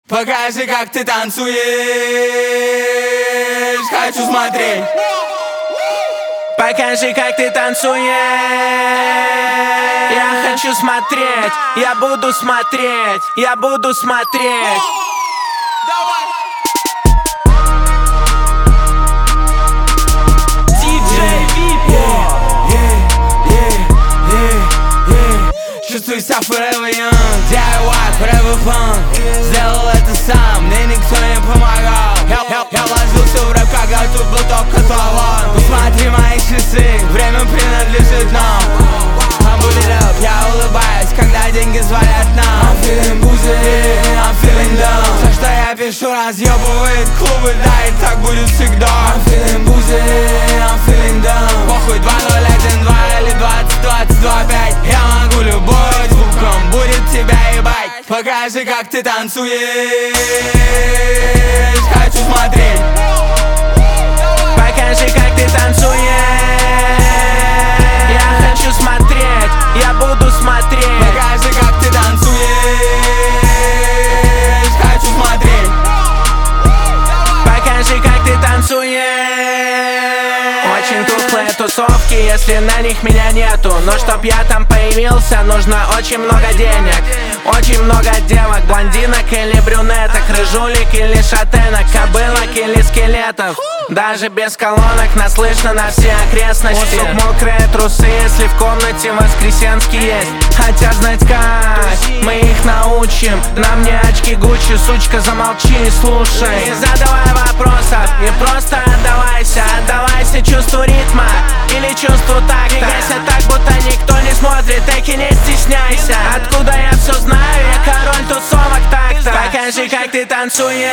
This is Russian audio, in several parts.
Покажи, как ты танцуешь, хочу смотреть. Покажи, как ты танцуешь. Я хочу смотреть, я буду смотреть, я буду смотреть. Чувствую себя forever young, DIY, forever fun. Сделал это сам, мне никто не помогал. Я вложился в рэп, когда тут был только талант. Посмотри мои часы, время принадлежит нам. I'm booted up, я улыбаюсь, когда деньги звонят нам. I'm feeling boozy, I'm feeling dumb. Все, что я пишу, разъебывает клубы, да, и так будет всегда. I'm feeling boozy, I'm feeling dumb. Похуй 2012 или 2025. Я могу любой звуком, будет тебя ебать. Покажи, как ты танцуешь, хочу смотреть. Покажи, как ты танцуешь. Я хочу смотреть, я буду смотреть. Покажи, как ты танцуешь, хочу смотреть. Покажи, как ты танцуешь. Очень тухлые тусовки, если на них меня нету. Но чтоб я там появился, нужно очень много денег. Очень много девок, блондинок или брюнеток, рыжулик или шатенок, кобылок или скелетов. Даже без колонок нас слышно на все окрестности. Усук мокрые трусы, если в комнате воскресенский есть. Хотя знать как, мы их научим. На мне очки Гуччи, сучка, замолчи и слушай. Не задавай вопросов и просто отдавайся. Отдавайся чувству ритма или чувству такта. Двигайся так, будто никто не смотрит, так и не стесняйся. Откуда я все знаю, я король тусовок так-то. Покажи, как ты танцуешь.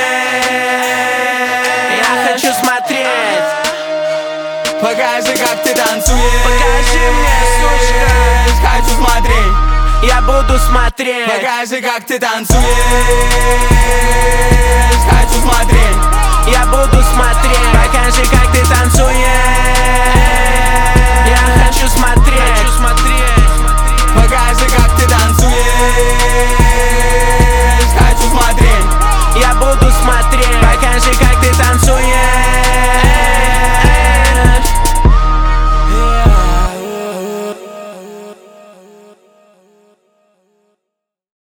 Я хочу смотреть. Покажи, как ты танцуешь. Покажи мне, сучка. Хочу смотреть. Я буду смотреть. Покажи, как ты танцуешь. Хочу смотреть. Я буду смотреть. Покажи, как ты танцуешь.